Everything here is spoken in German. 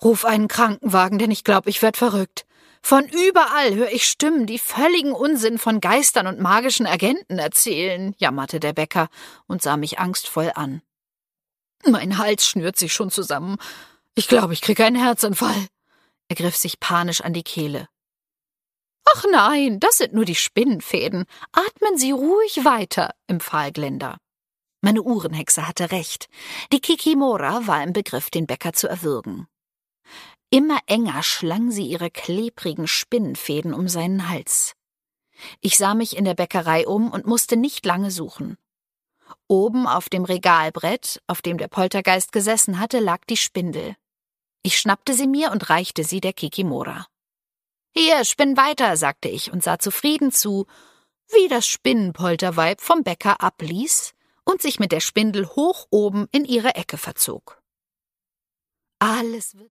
»Ruf einen Krankenwagen, denn ich glaube, ich werd verrückt. Von überall höre ich Stimmen, die völligen Unsinn von Geistern und magischen Agenten erzählen«, jammerte der Bäcker und sah mich angstvoll an. »Mein Hals schnürt sich schon zusammen. Ich glaube, ich kriege einen Herzinfall.« Er griff sich panisch an die Kehle. »Ach nein, das sind nur die Spinnenfäden. Atmen Sie ruhig weiter«, empfahl Glenda. Meine Uhrenhexe hatte recht. Die Kikimora war im Begriff, den Bäcker zu erwürgen. Immer enger schlang sie ihre klebrigen Spinnenfäden um seinen Hals. Ich sah mich in der Bäckerei um und musste nicht lange suchen. Oben auf dem Regalbrett, auf dem der Poltergeist gesessen hatte, lag die Spindel. Ich schnappte sie mir und reichte sie der Kikimora. »Hier, spinn weiter«, sagte ich und sah zufrieden zu, wie das Spinnenpolterweib vom Bäcker abließ und sich mit der Spindel hoch oben in ihre Ecke verzog. Alles wird